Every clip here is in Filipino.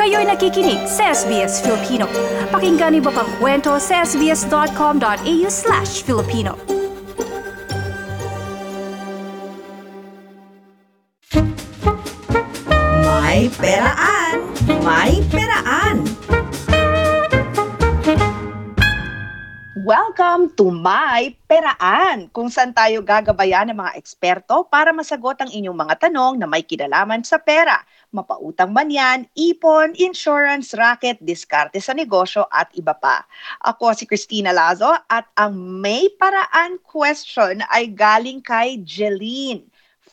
Kayo'y nakikinig sa SBS Filipino. Pakinggan niyo pa ang kwento sa sbs.com.au/Filipino. May peraan! May peraan! Welcome to My Peraan, kung saan tayo gagabayan ng mga eksperto para masagot ang inyong mga tanong na may kinalaman sa pera. Mapautang man yan, ipon, insurance, racket, diskarte sa negosyo at iba pa. Ako si Christina Lazo at ang May Paraan question ay galing kay Jeline.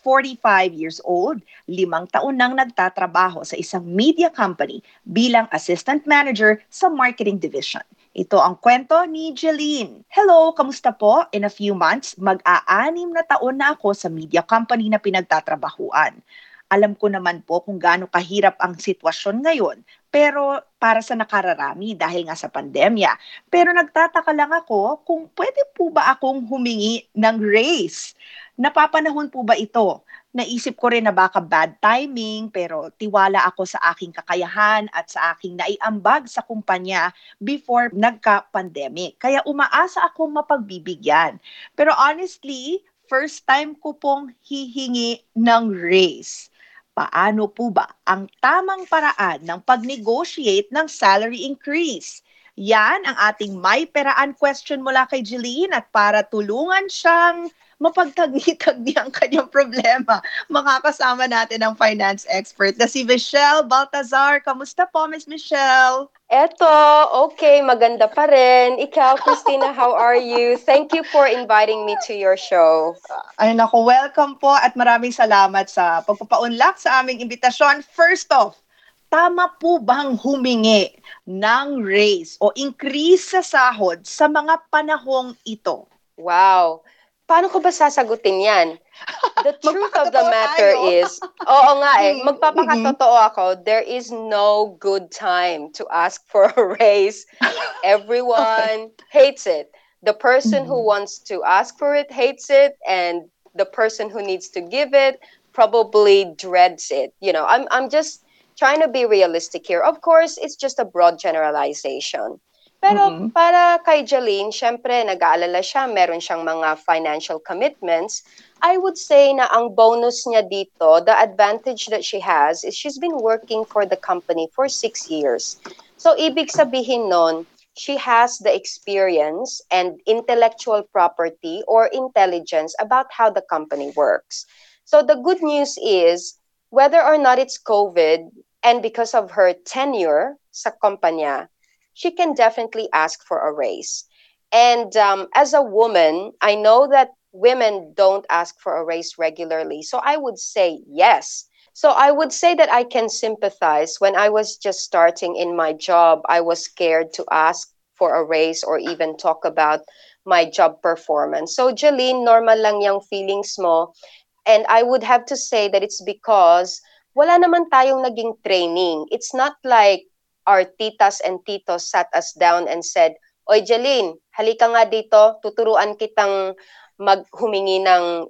45 years old, 5 taon nang nagtatrabaho sa isang media company bilang assistant manager sa marketing division. Ito ang kwento ni Jeline. Hello, kamusta po? In a few months, mag-6 na taon na ako sa media company na pinagtatrabahuan. Alam ko naman po kung gaano kahirap ang sitwasyon ngayon, pero para sa nakararami dahil nga sa pandemya. Pero nagtataka lang ako kung pwede po ba akong humingi ng raise? Napapanahon po ba ito? Naisip ko rin na baka bad timing, pero tiwala ako sa aking kakayahan at sa aking naiambag sa kumpanya before nagka-pandemic. Kaya umaasa akong mapagbibigyan. Pero honestly, first time ko pong hihingi ng raise. Paano po ba ang tamang paraan ng pag-negotiate ng salary increase? Yan ang ating may peraan question mula kay Jeline, at para tulungan siyang mapagtagni-tagni ang kanyang problema, makakasama natin ang finance expert na si Michelle Baltazar. Kamusta po, Miss Michelle? Eto, okay, maganda pa rin. Ikaw, Christina, how are you? Thank you for inviting me to your show. Ay nako, welcome po at maraming salamat sa pagpapaunlak sa aming imbitasyon. First off, tama po bang humingi ng raise o increase sa sahod sa mga panahong ito? Wow. Paano ko ba sasagutin yan? The truth of the matter is, oo nga magpapakatotoo ako, there is no good time to ask for a raise. Everyone hates it. The person who wants to ask for it hates it, and the person who needs to give it probably dreads it. You know, I'm just trying to be realistic here. Of course, it's just a broad generalization. Pero para kay Jeline, syempre nag-aalala siya, meron siyang mga financial commitments. I would say na ang bonus niya dito, the advantage that she has is she's been working for the company for 6 years. So ibig sabihin nun, she has the experience and intellectual property or intelligence about how the company works. So the good news is, whether or not it's COVID, and because of her tenure sa kumpanya, she can definitely ask for a raise. And as a woman, I know that women don't ask for a raise regularly. So I would say yes. So I would say that I can sympathize. When I was just starting in my job, I was scared to ask for a raise or even talk about my job performance. So Jeline, normal lang yung feelings mo. And I would have to say that it's because wala naman tayong naging training. It's not like our titas and titos sat us down and said, "Oy Jeline, halika nga dito, tuturuan kitang maghumingi ng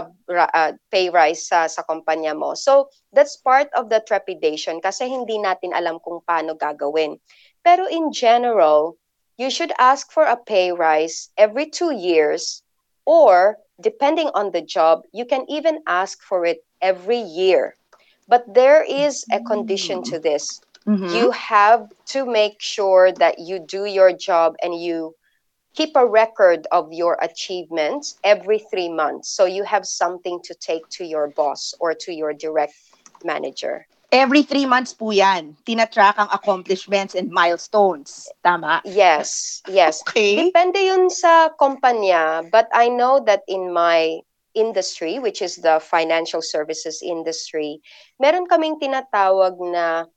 pay rise sa kumpanya mo." So, that's part of the trepidation kasi hindi natin alam kung paano gagawin. Pero in general, you should ask for a pay rise every 2 years, or depending on the job, you can even ask for it every year. But there is a condition to this. You have to make sure that you do your job and you keep a record of your achievements every 3 months. So you have something to take to your boss or to your direct manager. Every 3 months po yan, tinatrack ang accomplishments and milestones. Tama? Yes. Okay. Depende yun sa kumpanya, but I know that in my industry, which is the financial services industry, meron kaming tinatawag na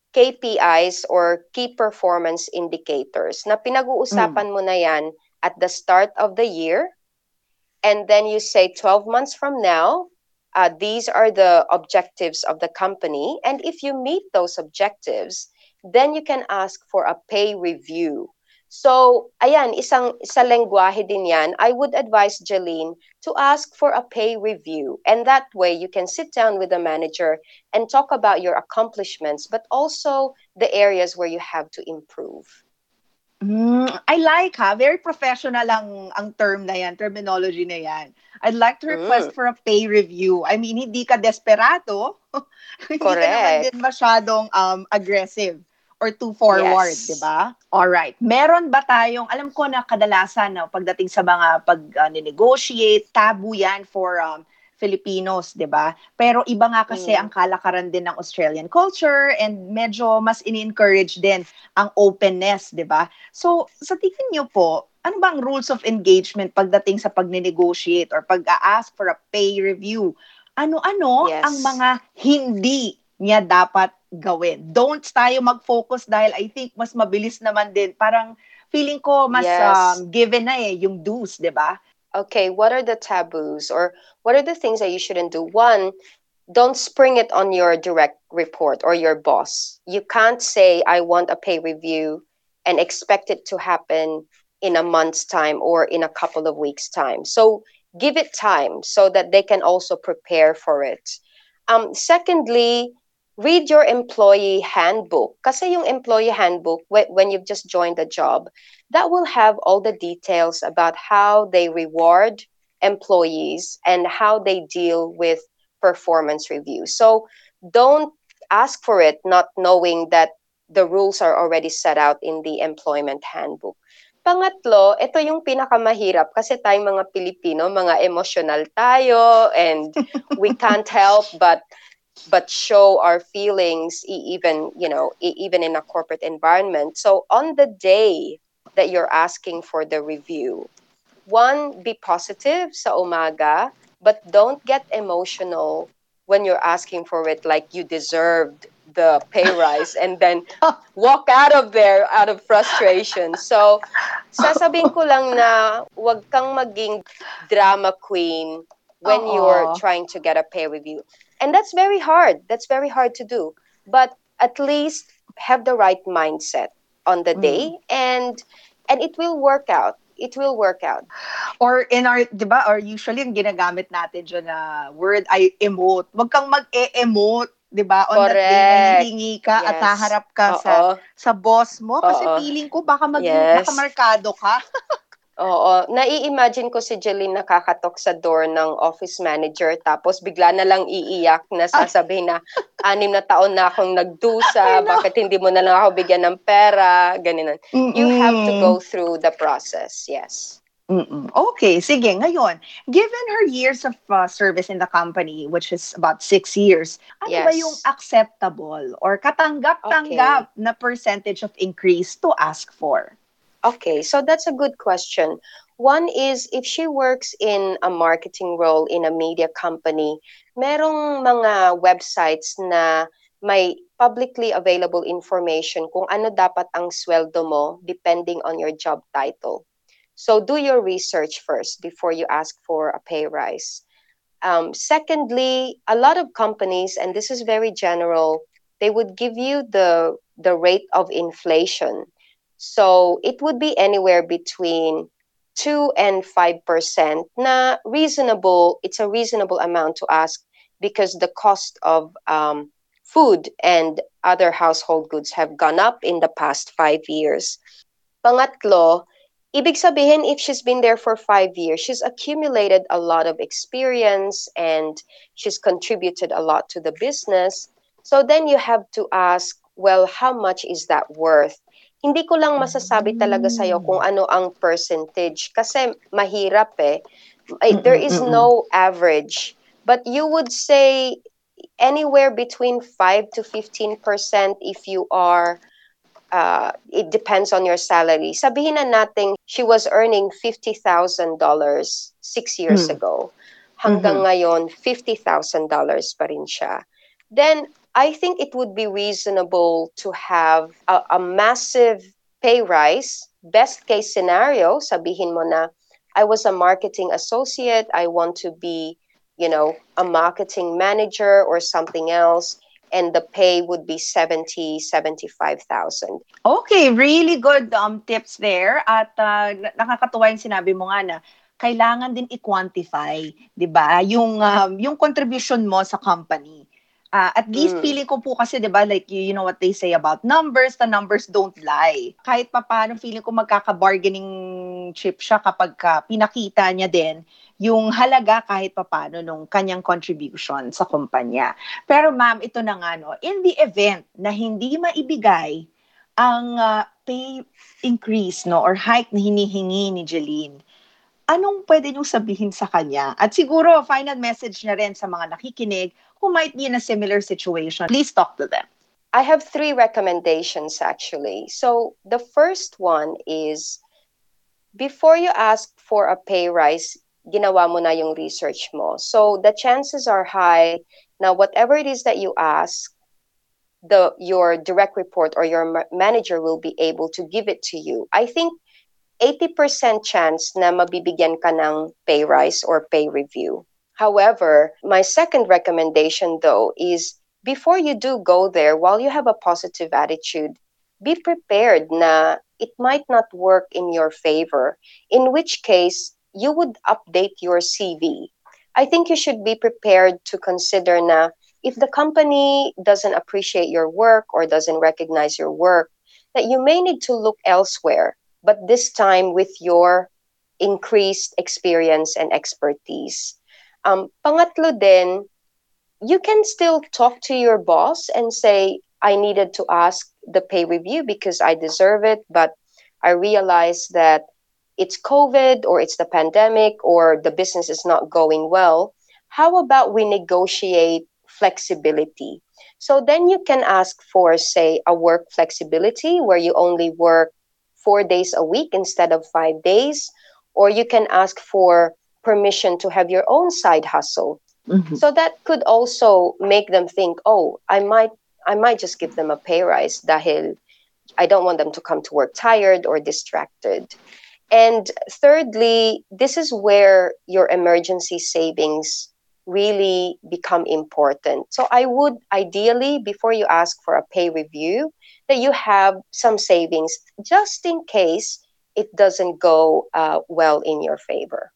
KPIs or key performance indicators na pinag-uusapan mo na yan at the start of the year, and then you say 12 months from now, these are the objectives of the company, and if you meet those objectives, then you can ask for a pay review. So, ayan, isa lengguwahe din yan. I would advise Jeline to ask for a pay review. And that way, you can sit down with the manager and talk about your accomplishments, but also the areas where you have to improve. I like very professional ang term na yan, terminology na yan. I'd like to request Mm, for a pay review. I mean, hindi ka desperado, hindi ka naman correct. din masyadong aggressive or too forward, di Yes. ba? Alright. Meron ba tayong, alam ko na kadalasan pagdating sa mga pag-negotiate, taboo yan for Filipinos, 'di ba? Pero iba nga kasi ang Mm, kalakaran din ng Australian culture and medyo mas ini-encourage din ang openness, 'di ba? So, sa tingin niyo po, ano bang rules of engagement pagdating sa pag-negotiate or pag-a-ask for a pay review? Ano-ano ang yes. mga hindi niya dapat gawin? Don'ts tayo mag-focus dahil I think mas mabilis naman din. Parang feeling ko mas Yes. given na yung do's, 'di ba? Okay, what are the taboos or what are the things that you shouldn't do? One, don't spring it on your direct report or your boss. You can't say, I want a pay review and expect it to happen in a month's time or in a couple of weeks' time. So give it time so that they can also prepare for it. Secondly, read your employee handbook. Kasi yung employee handbook, when you've just joined the job, that will have all the details about how they reward employees and how they deal with performance review. So don't ask for it not knowing that the rules are already set out in the employment handbook. Pangatlo, ito yung pinakamahirap kasi tayong mga Pilipino, mga emotional tayo and we can't help but show our feelings even even in a corporate environment. So on the day that you're asking for the review, one, be positive sa umaga, but don't get emotional when you're asking for it like you deserved the pay rise and then walk out of there out of frustration. So, sasabihin ko lang na wag kang maging drama queen when you're Oo. trying to get a pay review. And that's very hard. That's very hard to do. But at least have the right mindset on the Mm. day and it will work out. It will work out. Or in our, 'di ba, or usually ang ginagamit natin diyan na word ay emote. Wag kang mag-e-emote, 'di ba? On that day na Correct. hihingi ka at Yes. haharap ka Oo. sa boss mo kasi Oo. feeling ko baka Yes. markado ka. Oo. Nai-imagine ko si Jeline nakakatok sa door ng office manager tapos bigla na lang iiyak na Ay, sasabihin na 6 na taon na akong I nagdusa, know. bakit hindi mo na lang ako bigyan ng pera, ganun. You have to Mm. go through the process. Yes. Okay, sige. Ngayon, given her years of service in the company, which is about 6 years, ano ba yung Yes. acceptable or katanggap-tanggap Okay. na percentage of increase to ask for? Okay, so that's a good question. One is if she works in a marketing role in a media company, merong mga websites na may publicly available information kung ano dapat ang sweldo mo depending on your job title. So do your research first before you ask for a pay rise. Secondly, a lot of companies, and this is very general, they would give you the rate of inflation. So it would be anywhere between 2 and 5% na reasonable. It's a reasonable amount to ask because the cost of food and other household goods have gone up in the past 5 years. Pangatlo, ibig sabihin if she's been there for 5 years, she's accumulated a lot of experience and she's contributed a lot to the business. So then you have to ask, well, how much is that worth? Hindi ko lang masasabi talaga sa'yo kung Mm. ano ang percentage kasi mahirap eh. There Mm, is mm. no average. But you would say anywhere between 5 to 15% if you are it depends on your salary. Sabihin na natin, she was earning $50,000 6 years Mm. ago. Hanggang Mhm. ngayon, $50,000 pa rin siya. Then, I think it would be reasonable to have a massive pay rise. Best case scenario, sabihin mo na, I was a marketing associate. I want to be, a marketing manager or something else. and the pay would be 75,000. Okay, really good tips there. At nakakatuwa yung sinabi mo nga na kailangan din i-quantify, 'di ba? Yung contribution mo sa company. At least feeling ko po kasi 'di ba like you know what they say about numbers, the numbers don't lie. Kahit papaano feeling ko magkaka-bargaining chip siya kapag pinakita niya din yung halaga kahit papaano nung kanyang contribution sa kumpanya. Pero ma'am, ito na nga no, in the event na hindi maibigay ang pay increase no or hike na hinihingi ni Jeline, anong pwede niyong sabihin sa kanya? At siguro, final message na rin sa mga nakikinig who might be in a similar situation. Please talk to them. I have 3 recommendations actually. So the first one is, before you ask for a pay rise, ginawa mo na yung research mo. So the chances are high na whatever it is that you ask, your direct report or your manager will be able to give it to you. I think 80% chance na mabibigyan ka ng pay rise or pay review. However, my second recommendation though is, before you do go there, while you have a positive attitude, be prepared na it might not work in your favor, in which case you would update your CV. I think you should be prepared to consider na if the company doesn't appreciate your work or doesn't recognize your work, that you may need to look elsewhere, but this time with your increased experience and expertise. Pangatlo din, you can still talk to your boss and say, I needed to ask the pay review because I deserve it, but I realized that it's COVID or it's the pandemic or the business is not going well. How about we negotiate flexibility? So then you can ask for, say, a work flexibility where you only work 4 days a week instead of 5 days, or you can ask for permission to have your own side hustle. Mm-hmm. So that could also make them think, oh, I might just give them a pay rise dahil I don't want them to come to work tired or distracted. And thirdly, this is where your emergency savings really become important. So I would ideally, before you ask for a pay review, that you have some savings just in case it doesn't go well in your favor.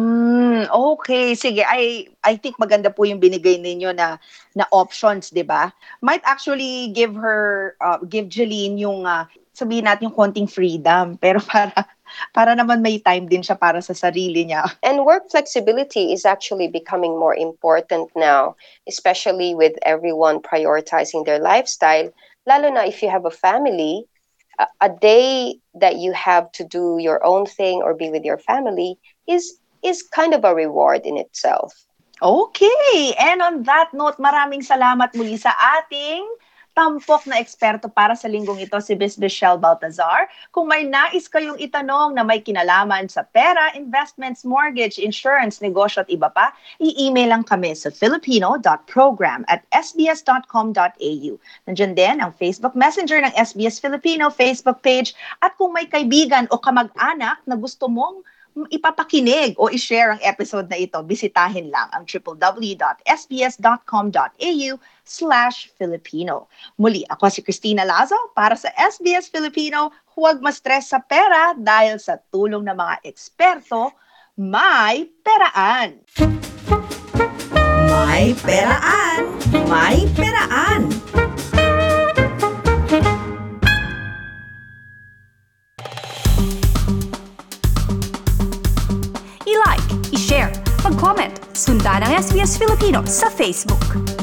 Okay, sige. I think maganda po yung binigay ninyo na options, 'di ba? Might actually give Jeline yung sabihin natin yung konting freedom, pero para naman may time din siya para sa sarili niya. And work flexibility is actually becoming more important now, especially with everyone prioritizing their lifestyle. Lalo na if you have a family, a day that you have to do your own thing or be with your family is kind of a reward in itself. Okay, and on that note, maraming salamat muli sa ating tampok na eksperto para sa linggong ito, si Ms. Michelle Baltazar. Kung may nais kayong itanong na may kinalaman sa pera, investments, mortgage, insurance, negosyo at iba pa, i-email lang kami sa filipino.program@sbs.com.au. Nandiyan din ang Facebook Messenger ng SBS Filipino Facebook page, at kung may kaibigan o kamag-anak na gusto mong ipapakinig o i-share ang episode na ito, bisitahin lang ang www.sbs.com.au/Filipino. Muli, ako si Christina Lazo para sa SBS Filipino. Huwag ma-stress sa pera dahil sa tulong ng mga eksperto, may peraan! May peraan! May peraan! I-like, i-share, mag-comment, sundan ang SBS Filipino sa Facebook.